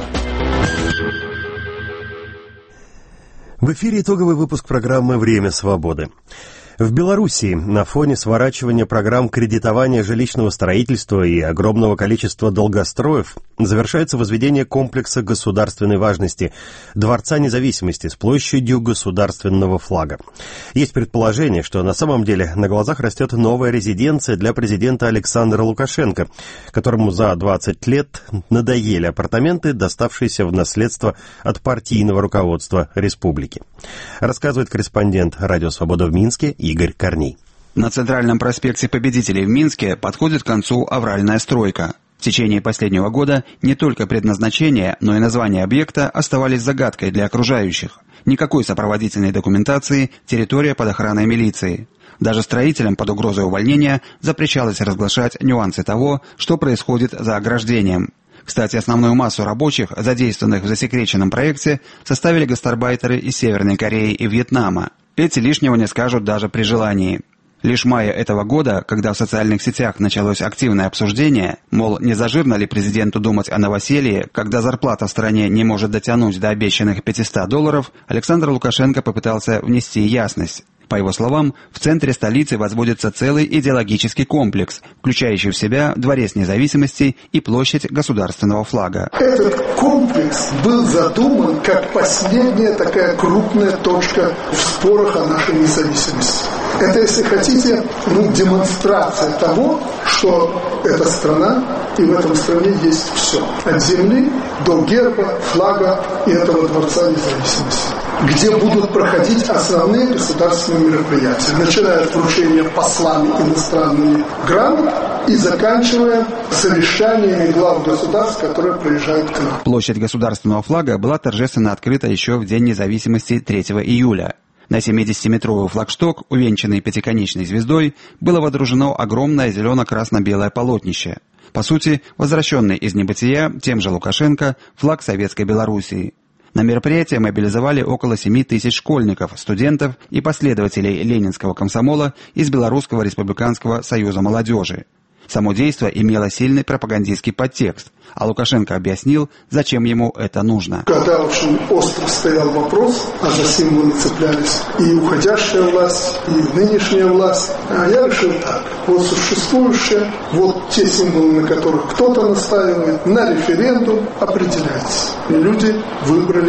В эфире итоговый выпуск программы «Время свободы». В Белоруссии на фоне сворачивания программ кредитования жилищного строительства и огромного количества долгостроев завершается возведение комплекса государственной важности Дворца независимости с площадью государственного флага. Есть предположение, что на самом деле на глазах растет новая резиденция для президента Александра Лукашенко, которому за 20 лет надоели апартаменты, доставшиеся в наследство от партийного руководства республики. Рассказывает корреспондент «Радио Свобода» в Минске Игорь Корней. На Центральном проспекте Победителей в Минске подходит к концу авральная стройка. В течение последнего года не только предназначение, но и название объекта оставались загадкой для окружающих. Никакой сопроводительной документации, территория под охраной милиции. Даже строителям под угрозой увольнения запрещалось разглашать нюансы того, что происходит за ограждением. Кстати, основную массу рабочих, задействованных в засекреченном проекте, составили гастарбайтеры из Северной Кореи и Вьетнама. Эти лишнего не скажут даже при желании. Лишь в мае этого года, когда в социальных сетях началось активное обсуждение, мол, не зажирно ли президенту думать о новоселье, когда зарплата в стране не может дотянуть до обещанных $500, Александр Лукашенко попытался внести ясность. По его словам, в центре столицы возводится целый идеологический комплекс, включающий в себя Дворец независимости и площадь государственного флага. Этот комплекс был задуман как последняя такая крупная точка в спорах о нашей независимости. Это, если хотите, демонстрация того, что эта страна, и в этом стране есть все. От земли до герба, флага и этого Дворца независимости, где будут проходить основные государственные мероприятия, начиная от вручения послами иностранными грамот и заканчивая совещаниями глав государств, которые приезжают к нам. Площадь государственного флага была торжественно открыта еще в День независимости 3 июля. На 70-метровый флагшток, увенчанный пятиконечной звездой, было водружено огромное зелено-красно-белое полотнище. По сути, возвращенный из небытия тем же Лукашенко флаг Советской Белоруссии. На мероприятие мобилизовали около 7 тысяч школьников, студентов и последователей ленинского комсомола из Белорусского республиканского союза молодежи. Само действо имело сильный пропагандистский подтекст, а Лукашенко объяснил, зачем ему это нужно. Когда очень остро стоял вопрос, а за символы цеплялись и уходящая власть, и нынешняя власть, я решил так. Вот существующие, вот те символы, на которых кто-то настаивает, на референдум определяйтесь. И люди выбрали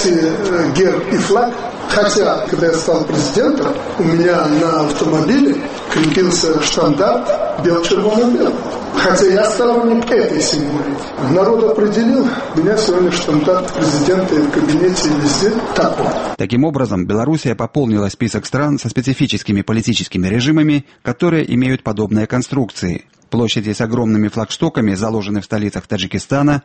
эти герб и флаг. Хотя, когда я стал президентом, у меня на автомобиле крепился штандарт бело-червоно-белый. Хотя я сторонник этой символики. Народ определил, у меня сегодня штандарт президента и в кабинете, и везде такой. Таким образом, Белоруссия пополнила список стран со специфическими политическими режимами, которые имеют подобные конструкции. Площади с огромными флагштоками заложены в столицах Таджикистана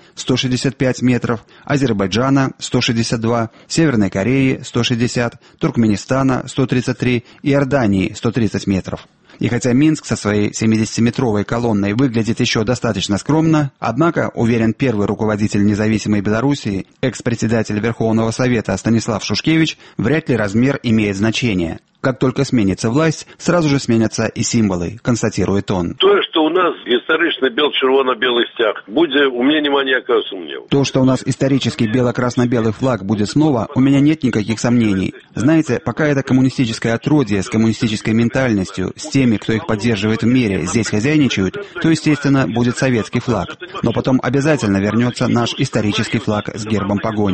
165 метров, Азербайджана 162, Северной Кореи 160, Туркменистана 133 и Иордании 130 метров. И хотя Минск со своей 70-метровой колонной выглядит еще достаточно скромно, однако, уверен первый руководитель независимой Белоруссии, экс-председатель Верховного Совета Станислав Шушкевич, вряд ли размер имеет значение. Как только сменится власть, сразу же сменятся и символы, констатирует он. То, что у нас исторично бело-червоно-белый стяг, будет, у меня нема ніякого сумніву. То, что у нас исторический бело-красно-белый флаг будет снова, у меня нет никаких сомнений. Знаете, пока это коммунистическое отродье с коммунистической ментальностью, с теми, кто их поддерживает в мире, здесь хозяйничают, то, естественно, будет советский флаг. Но потом обязательно вернется наш исторический флаг с гербом погоня.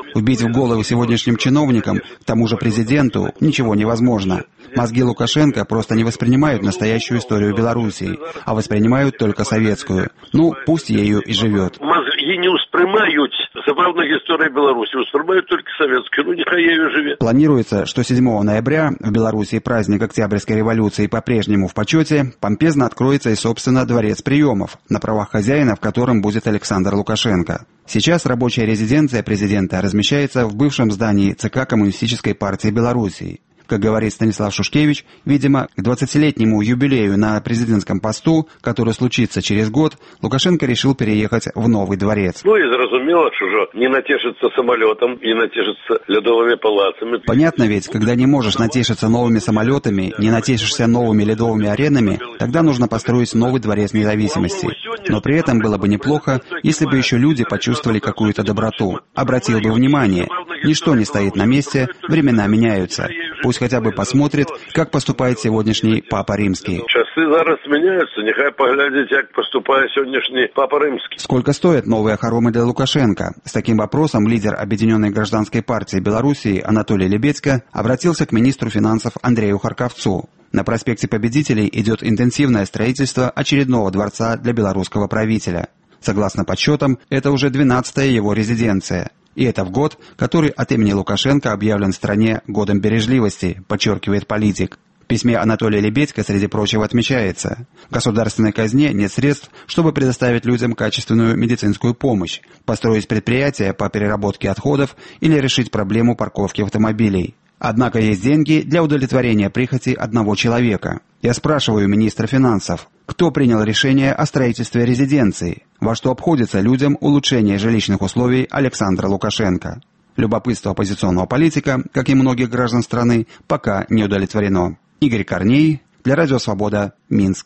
Вбить в голову сегодняшним чиновникам, к тому же президенту, ничего невозможно. Мозги Лукашенко просто не воспринимают настоящую историю Белоруссии, а воспринимают только советскую. Ну, пусть ею и живет. Мозги не воспринимают забавную историю Беларуси, воспринимают только советскую. Ну, нехай ею живет. Планируется, что 7 ноября в Белоруссии праздник Октябрьской революции по-прежнему в почете, помпезно откроется и, собственно, дворец приемов, на правах хозяина, в котором будет Александр Лукашенко. Сейчас рабочая резиденция президента размещается в бывшем здании ЦК Коммунистической партии Белоруссии. Как говорит Станислав Шушкевич, видимо, к 20-летнему юбилею на президентском посту, который случится через год, Лукашенко решил переехать в новый дворец. Ну и зразумело, что же не натешится самолетом, не натешится ледовыми палацами. Понятно ведь, когда не можешь натешиться новыми самолетами, не натешишься новыми ледовыми аренами, тогда нужно построить новый дворец независимости. Но при этом было бы неплохо, если бы еще люди почувствовали какую-то доброту. Обратил бы внимание, ничто не стоит на месте, времена меняются. Пусть хотя бы посмотрит, как поступает сегодняшний Папа Римский. Часы зараз меняются, нехай поглядеть, как поступает сегодняшний Папа Римский. Сколько стоят новые хоромы для Лукашенко? С таким вопросом лидер Объединенной гражданской партии Белоруссии Анатолий Лебедько обратился к министру финансов Андрею Харковцу. На проспекте Победителей идет интенсивное строительство очередного дворца для белорусского правителя. Согласно подсчетам, это уже 12-я его резиденция. И это в год, который от имени Лукашенко объявлен в стране годом бережливости, подчеркивает политик. В письме Анатолия Лебедько, среди прочего, отмечается: в государственной казне нет средств, чтобы предоставить людям качественную медицинскую помощь, построить предприятия по переработке отходов или решить проблему парковки автомобилей. Однако есть деньги для удовлетворения прихоти одного человека. Я спрашиваю министра финансов, кто принял решение о строительстве резиденции, во что обходится людям улучшение жилищных условий Александра Лукашенко. Любопытство оппозиционного политика, как и многих граждан страны, пока не удовлетворено. Игорь Корней, для Радио Свобода, Минск.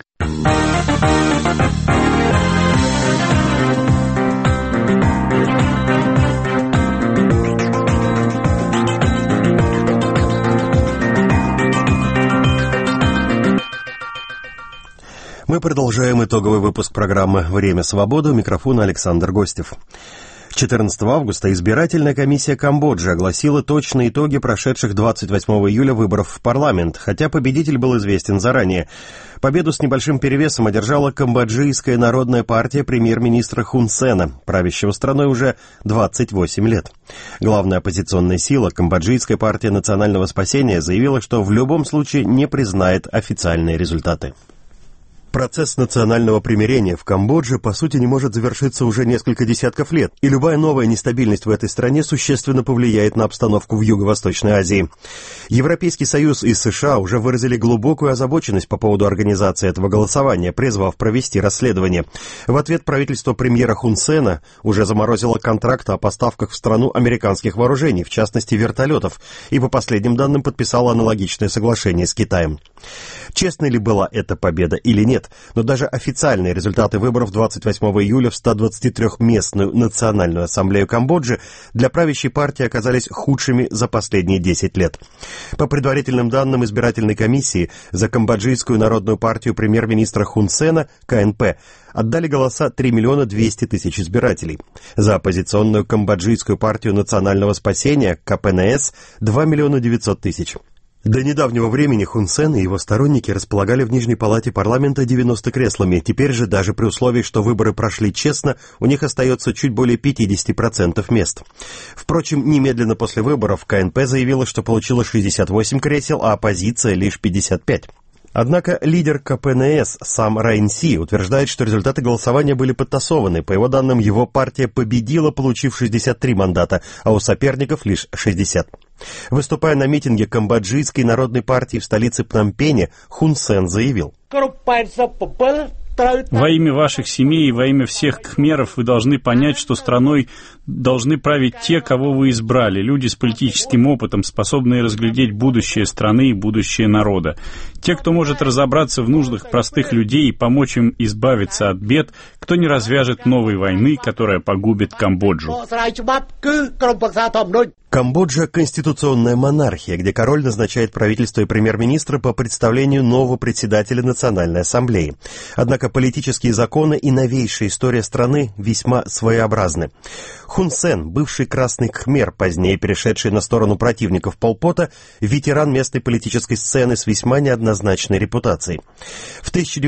Мы продолжаем итоговый выпуск программы «Время свободы». У микрофона Александр Гостев. 14 августа избирательная комиссия Камбоджи огласила точные итоги прошедших 28 июля выборов в парламент, хотя победитель был известен заранее. Победу с небольшим перевесом одержала Камбоджийская народная партия премьер-министра Хун Сена, правящего страной уже 28 лет. Главная оппозиционная сила, Камбоджийская партия национального спасения, заявила, что в любом случае не признает официальные результаты. Процесс национального примирения в Камбодже, по сути, не может завершиться уже несколько десятков лет, и любая новая нестабильность в этой стране существенно повлияет на обстановку в Юго-Восточной Азии. Европейский Союз и США уже выразили глубокую озабоченность по поводу организации этого голосования, призвав провести расследование. В ответ правительство премьера Хун Сена уже заморозило контракт о поставках в страну американских вооружений, в частности вертолетов, и по последним данным подписало аналогичное соглашение с Китаем. Честной ли была эта победа или нет? Но даже официальные результаты выборов 28 июля в 123-местную национальную ассамблею Камбоджи для правящей партии оказались худшими за последние 10 лет. По предварительным данным избирательной комиссии, за Камбоджийскую народную партию премьер-министра Хун Сена, КНП, отдали голоса 3 миллиона 200 тысяч избирателей. За оппозиционную Камбоджийскую партию национального спасения, КПНС, 2 миллиона 900 тысяч. До недавнего времени Хун Сен и его сторонники располагали в Нижней палате парламента 90 креслами. Теперь же, даже при условии, что выборы прошли честно, у них остается чуть более 50% мест. Впрочем, немедленно после выборов КНП заявила, что получила 68 кресел, а оппозиция лишь 55. Однако лидер КПНС Сам Райнси утверждает, что результаты голосования были подтасованы. По его данным, его партия победила, получив 63 мандата, а у соперников лишь 60. Выступая на митинге Камбоджийской народной партии в столице Пномпене, Хун Сен заявил: «Во имя ваших семей и во имя всех кхмеров вы должны понять, что страной должны править те, кого вы избрали, люди с политическим опытом, способные разглядеть будущее страны и будущее народа. Те, кто может разобраться в нуждах простых людей и помочь им избавиться от бед, кто не развяжет новой войны, которая погубит Камбоджу». Камбоджа – конституционная монархия, где король назначает правительство и премьер-министра по представлению нового председателя Национальной ассамблеи. Однако политические законы и новейшая история страны весьма своеобразны. Хун Сен, бывший Красный Khmer, позднее перешедший на сторону противников Пол Пота, ветеран местной политической сцены с весьма неоднозначной репутацией. В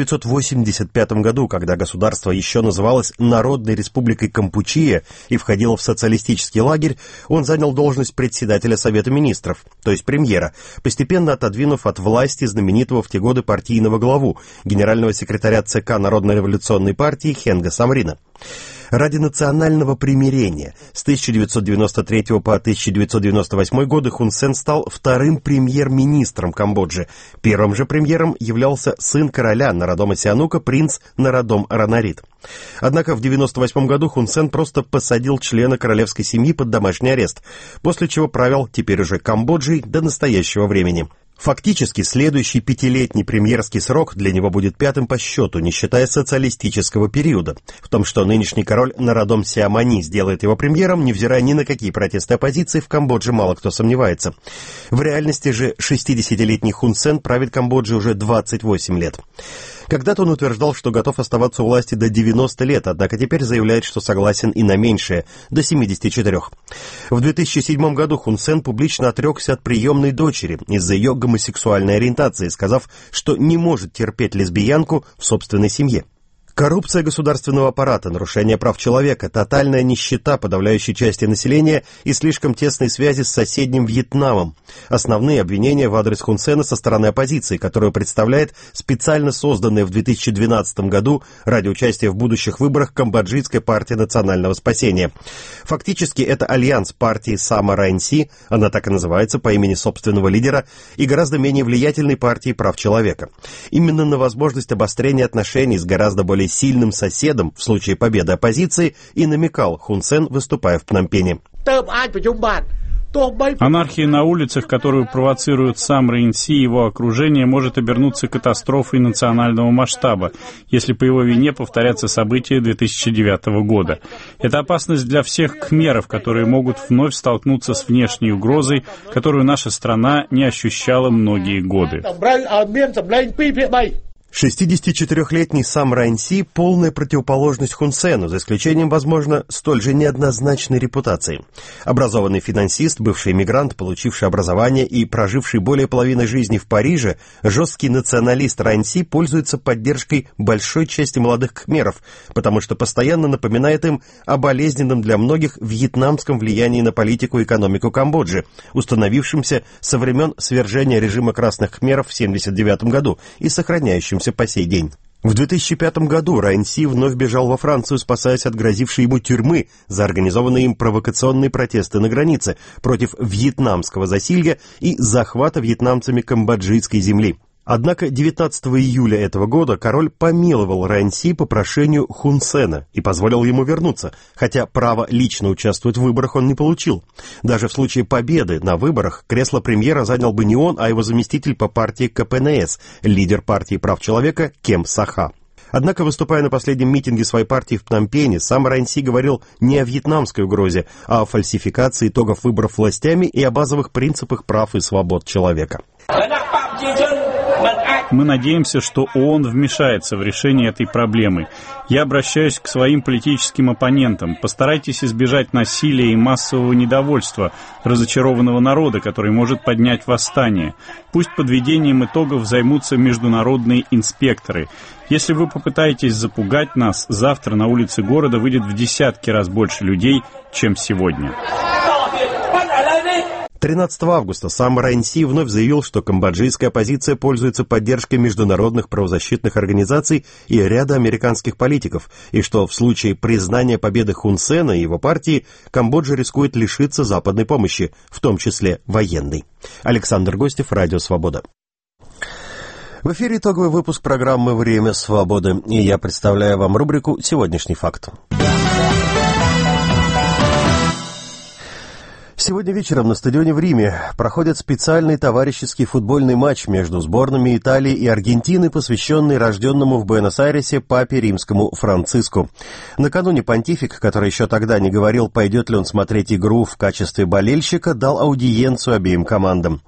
1985 году, когда государство еще называлось Народной Республикой Кампучия и входило в социалистический лагерь, он занял должность председателя Совета Министров, то есть премьера, постепенно отодвинув от власти знаменитого в те годы партийного главу, генерального секретаря ЦК Народно-революционной партии Хенга Самрина. Ради национального примирения с 1993 по 1998 годы Хун Сен стал вторым премьер-министром Камбоджи. Первым же премьером являлся сын короля Народома Сианука, принц Народом Ранарит. Однако в 1998 году Хун Сен просто посадил члена королевской семьи под домашний арест, после чего правил теперь уже Камбоджей до настоящего времени. Фактически, следующий пятилетний премьерский срок для него будет пятым по счету, не считая социалистического периода. В том, что нынешний король Народом Сиамани сделает его премьером, невзирая ни на какие протесты оппозиции, в Камбодже мало кто сомневается. В реальности же 60-летний Хун Сен правит Камбоджей уже 28 лет. Когда-то он утверждал, что готов оставаться у власти до 90 лет, однако теперь заявляет, что согласен и на меньшее, до 74. В 2007 году Хун Сен публично отрекся от приемной дочери из-за ее гомосексуальной ориентации, сказав, что не может терпеть лесбиянку в собственной семье. Коррупция государственного аппарата, нарушение прав человека, тотальная нищета подавляющей части населения и слишком тесные связи с соседним Вьетнамом. Основные обвинения в адрес Хун Сена со стороны оппозиции, которую представляет специально созданная в 2012 году ради участия в будущих выборах Камбоджийская партия национального спасения. Фактически это альянс партии Сама Райнси, она так и называется по имени собственного лидера, и гораздо менее влиятельной партии прав человека. Именно на возможность обострения отношений с гораздо более сильным соседом в случае победы оппозиции и намекал Хун Сен, выступая в Пномпене. Анархия на улицах, которую провоцируют сам Рейнси и его окружение, может обернуться катастрофой национального масштаба, если по его вине повторятся события 2009 года. Это опасность для всех кхмеров, которые могут вновь столкнуться с внешней угрозой, которую наша страна не ощущала многие годы. 64-летний Сам Райнси – полная противоположность Хун Сену, за исключением, возможно, столь же неоднозначной репутации. Образованный финансист, бывший эмигрант, получивший образование и проживший более половины жизни в Париже, жесткий националист Райнси пользуется поддержкой большой части молодых кхмеров, потому что постоянно напоминает им о болезненном для многих вьетнамском влиянии на политику и экономику Камбоджи, установившемся со времен свержения режима красных кхмеров в 1979 году и сохраняющемся по сей день. В 2005 году Райнси вновь бежал во Францию, спасаясь от грозившей ему тюрьмы за организованные им провокационные протесты на границе против вьетнамского засилья и захвата вьетнамцами камбоджийской земли. Однако 19 июля этого года король помиловал Райнси по прошению Хун Сена и позволил ему вернуться, хотя право лично участвовать в выборах он не получил. Даже в случае победы на выборах кресло премьера занял бы не он, а его заместитель по партии КПНС, лидер партии прав человека Кем Саха. Однако, выступая на последнем митинге своей партии в Пномпене, сам Райнси говорил не о вьетнамской угрозе, а о фальсификации итогов выборов властями и о базовых принципах прав и свобод человека. Мы надеемся, что ООН вмешается в решение этой проблемы. Я обращаюсь к своим политическим оппонентам. Постарайтесь избежать насилия и массового недовольства разочарованного народа, который может поднять восстание. Пусть подведением итогов займутся международные инспекторы. Если вы попытаетесь запугать нас, завтра на улице города выйдет в десятки раз больше людей, чем сегодня. 13 августа сам Райнси вновь заявил, что камбоджийская оппозиция пользуется поддержкой международных правозащитных организаций и ряда американских политиков, и что в случае признания победы Хун Сена и его партии Камбоджа рискует лишиться западной помощи, в том числе военной. Александр Гостев, Радио Свобода. В эфире итоговый выпуск программы «Время свободы», и я представляю вам рубрику «Сегодняшний факт». Сегодня вечером на стадионе в Риме проходит специальный товарищеский футбольный матч между сборными Италии и Аргентины, посвященный рожденному в Буэнос-Айресе папе римскому Франциску. Накануне понтифик, который еще тогда не говорил, пойдет ли он смотреть игру в качестве болельщика, дал аудиенцию обеим командам.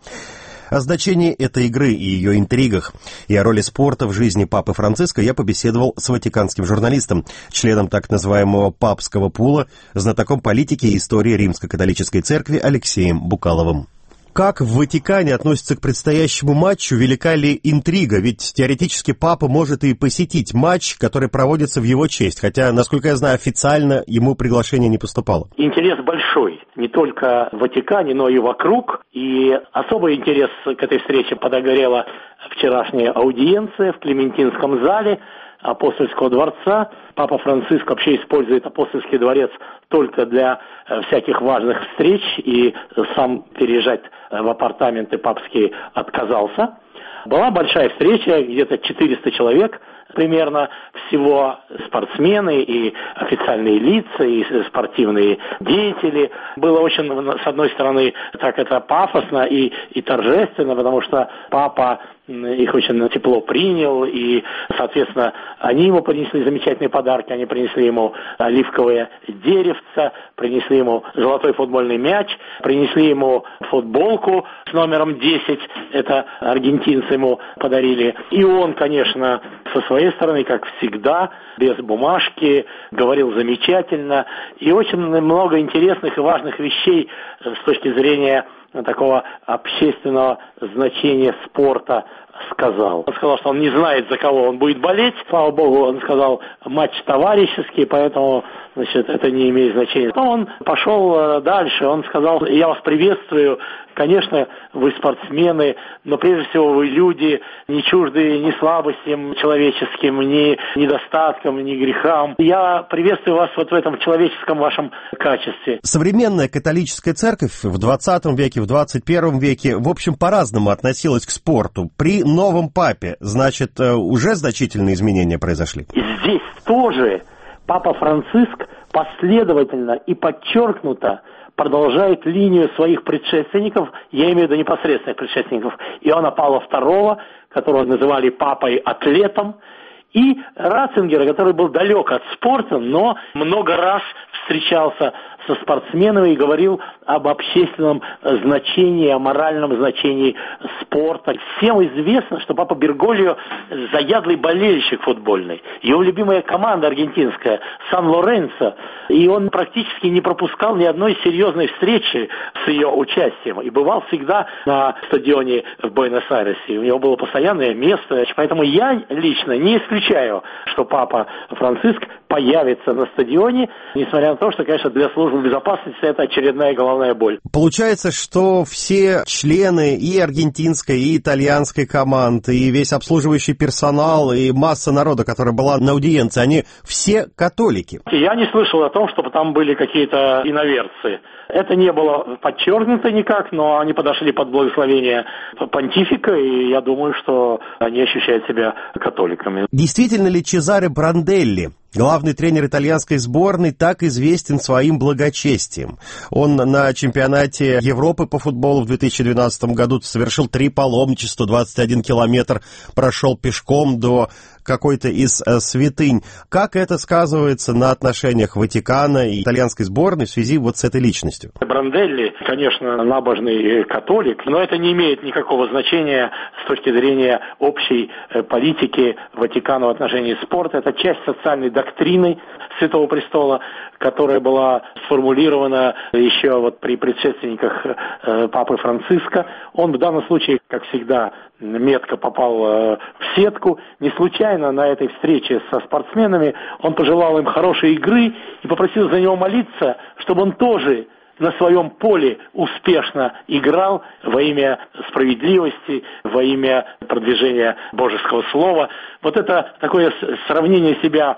О значении этой игры и ее интригах и о роли спорта в жизни папы Франциска я побеседовал с ватиканским журналистом, членом так называемого папского пула, знатоком политики и истории Римско-католической церкви Алексеем Букаловым. Как в Ватикане относятся к предстоящему матчу? Велика ли интрига? Ведь теоретически папа может и посетить матч, который проводится в его честь, хотя, насколько я знаю, официально ему приглашение не поступало. Интерес большой, не только в Ватикане, но и вокруг. И особый интерес к этой встрече подогрела вчерашняя аудиенция в Клементинском зале Апостольского дворца. Папа Франциск вообще использует Апостольский дворец только для всяких важных встреч, и сам переезжать в апартаменты папские отказался. Была большая встреча, где-то 400 человек примерно всего, спортсмены и официальные лица, и спортивные деятели. Было очень, с одной стороны, так это пафосно и торжественно, потому что папа их очень тепло принял, и, соответственно, они ему принесли замечательные подарки, они принесли ему оливковое деревце, принесли ему золотой футбольный мяч, принесли ему футболку с номером 10, это аргентинцы ему подарили. И он, конечно, со своей стороны, как всегда, без бумажки, говорил замечательно, и очень много интересных и важных вещей с точки зрения такого общественного значения спорта сказал. Он сказал, что он не знает, за кого он будет болеть. Слава богу, он сказал, матч товарищеский, поэтому, значит, это не имеет значения. Но он пошел дальше, он сказал, я вас приветствую, конечно, вы спортсмены, но прежде всего вы люди, не чуждые ни слабостям человеческим, ни недостаткам, ни грехам. Я приветствую вас вот в этом человеческом вашем качестве. Современная католическая церковь в 20 веке, в 21 веке, в общем, по-разному относилась к спорту. При новом папе, значит, уже значительные изменения произошли? Здесь тоже папа Франциск последовательно и подчеркнуто продолжает линию своих предшественников, я имею в виду непосредственных предшественников, Иоанна Павла II, которого называли папой-атлетом, и Ратцингера, который был далек от спорта, но много раз встречался со спортсменами и говорил об общественном значении, о моральном значении спорта. Всем известно, что папа Бергольо заядлый болельщик футбольный. Его любимая команда аргентинская Сан-Лоренцо, и он практически не пропускал ни одной серьезной встречи с ее участием. И бывал всегда на стадионе в Буэнос-Айресе. У него было постоянное место. Поэтому я лично не исключаю, что папа Франциск появится на стадионе, несмотря на то, что, конечно, для службы безопасности это очередная головная боль. Получается, что все члены и аргентинской, и итальянской команд, и весь обслуживающий персонал, и масса народа, которая была на аудиенции, они все католики. Я не слышал о том, чтобы там были какие-то иноверцы. Это не было подчеркнуто никак, но они подошли под благословение понтифика, и я думаю, что они ощущают себя католиками. Действительно ли Чезаре Бранделли, главный тренер итальянской сборной, так известен своим благочестием? Он на чемпионате Европы по футболу в 2012 году совершил 3 паломничества, 21 километр прошел пешком до какой-то из святынь. Как это сказывается на отношениях Ватикана и итальянской сборной в связи вот с этой личностью? Бранделли, конечно, набожный католик, но это не имеет никакого значения с точки зрения общей политики Ватикана в отношении спорта. Это часть социальной доктрины Святого Престола, которая была сформулирована еще вот при предшественниках папы Франциска. Он в данном случае, как всегда, метко попал в сетку. Не случайно на этой встрече со спортсменами он пожелал им хорошей игры и попросил за него молиться, чтобы он тоже на своем поле успешно играл во имя справедливости, во имя продвижения Божеского Слова. Вот это такое сравнение себя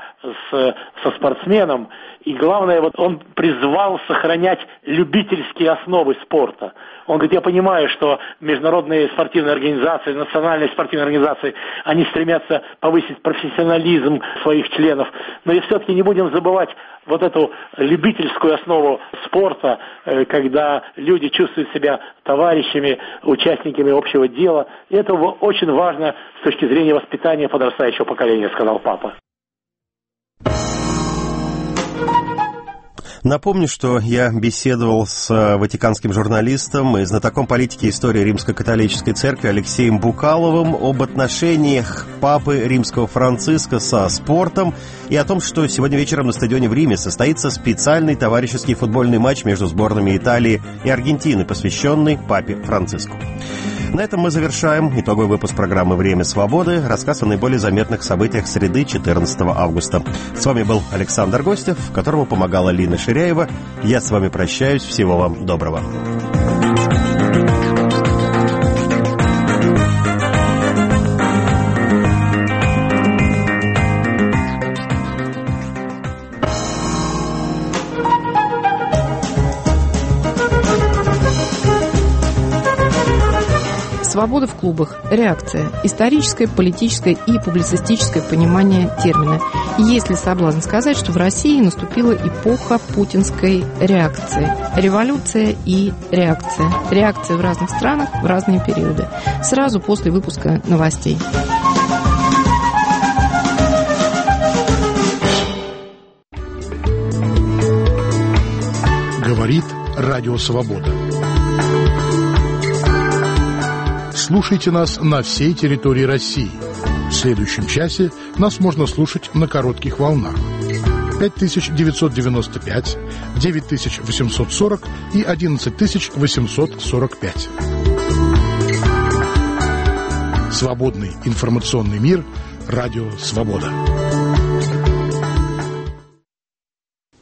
со спортсменом. И главное, вот он призвал сохранять любительские основы спорта. Он говорит, я понимаю, что международные спортивные организации, национальные спортивные организации, они стремятся повысить профессионализм своих членов. Но и все-таки не будем забывать вот эту любительскую основу спорта, когда люди чувствуют себя товарищами, участниками общего дела. И это очень важно с точки зрения воспитания подрастающего поколения, сказал папа. Напомню, что я беседовал с ватиканским журналистом и знатоком политики и истории Римско-католической церкви Алексеем Букаловым об отношениях папы римского Франциска со спортом и о том, что сегодня вечером на стадионе в Риме состоится специальный товарищеский футбольный матч между сборными Италии и Аргентины, посвященный папе Франциску. На этом мы завершаем итоговый выпуск программы «Время свободы», рассказ о наиболее заметных событиях среды 14 августа. С вами был Александр Гостев, которому помогала Лина Ширяева. Я с вами прощаюсь. Всего вам доброго. Свобода в клубах. Реакция. Историческое, политическое и публицистическое понимание термина. Есть ли соблазн сказать, что в России наступила эпоха путинской реакции? Революция и реакция. Реакция в разных странах в разные периоды. Сразу после выпуска новостей. Говорит Радио Свобода. Слушайте нас на всей территории России. В следующем часе нас можно слушать на коротких волнах. 5995, 9840 и 11845. Свободный информационный мир. Радио Свобода.